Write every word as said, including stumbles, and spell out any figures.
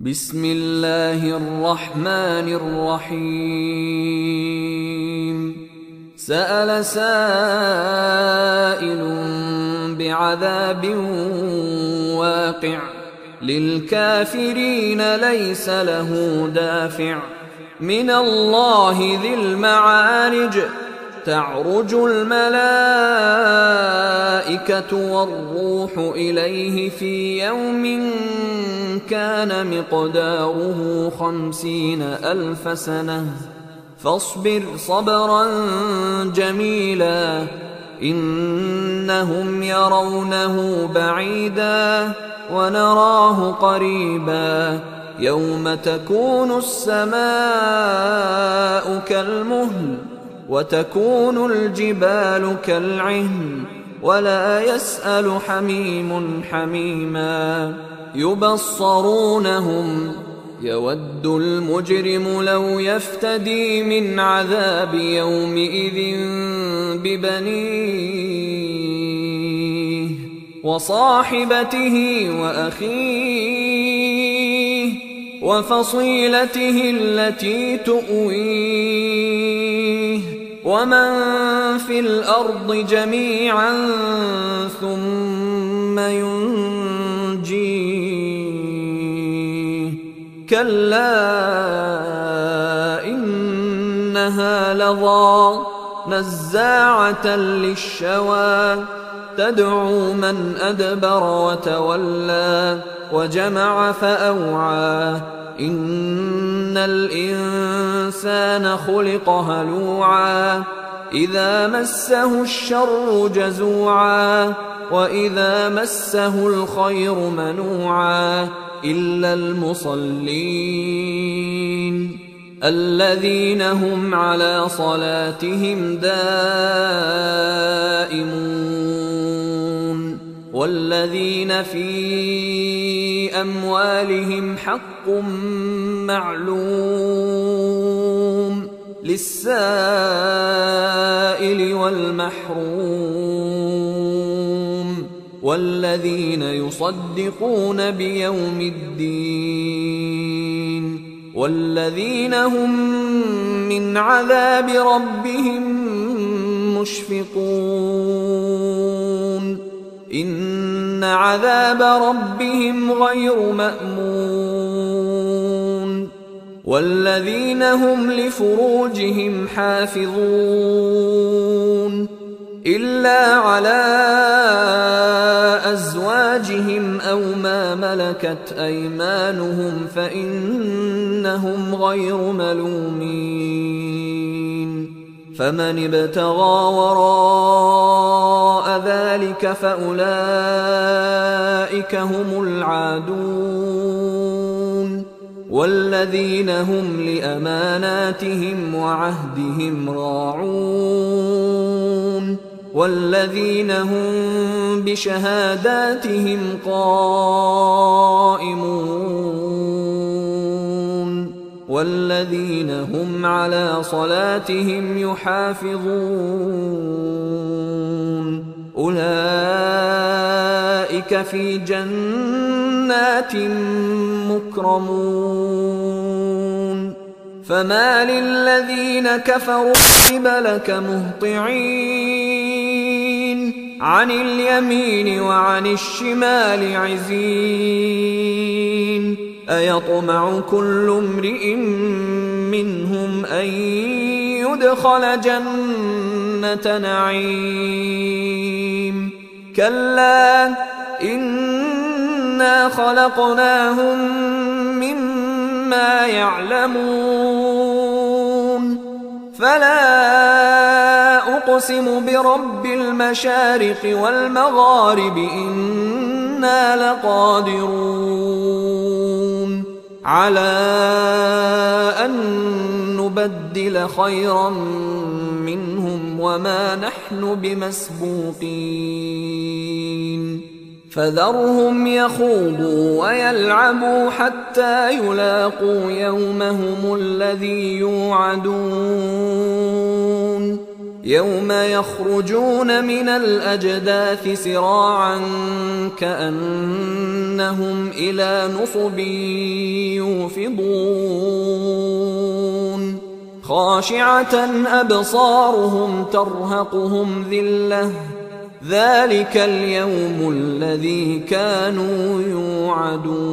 بسم الله الرحمن الرحيم سأل سائل بعذاب واقع للكافرين ليس له دافع من الله ذي المعارج تعرج الملائكة والروح إليه في يوم كان مقداره خمسين ألف سنة فاصبر صبرا جميلا إنهم يرونه بعيدا ونراه قريبا يوم تكون السماء كالمهل وتكون الجبال كالعهن ولا يسأل حميم حميما يبصرونهم يود المجرم لو يفتدي من عذاب يومئذ ببنيه وصاحبته وأخيه وفصيلته التي تؤويه ومن في الأرض جميعا ثم ينجيه كلا إنها لظى نزاعة للشوى تدعو من أدبر وتولى وجمع فأوعى إن الإنسان خلق هلوعا إذا مسه الشر جزوعا وإذا مسه الخير منوعا إلا المصلين الذين هم على صلاتهم دائمون والذين في أموالهم حق معلوم للسائل والمحروم والذين يصدقون بيوم الدين والذين هم من عذاب ربهم مشفقون إن عذاب ربهم غير مأمون والذين هم لفروجهم حافظون إلا على أزواجهم أو ما ملكت أيمانهم فإنهم غير ملومين فمن ابتغى وراء ذلك فأولئك هم العادون والذين هم لأماناتهم وعهدهم راعون والذين هم بشهاداتهم قائمون والذين هم على صلاتهم يحافظون أولئك في جنات مكرمون فما للذين كفروا قبلك مهطعين عن اليمين وعن الشمال عزين أيطمع كل امرئ منهم أن يدخل جنة نعيم كلا إنا خلقناهم مما يعلمون فلا أقسم برب المشارق والمغارب إنا لقادرون على أن نبدل خيرا منهم وما نحن بمسبوقين فذرهم يخوضوا ويلعبوا حتى يلاقوا يومهم الذي يوعدون يوم يخرجون من الأجداث سراعا كأنهم إلى نصب يوفضون خاشعة أبصارهم ترهقهم ذلة ذلك اليوم الذي كانوا يوعدون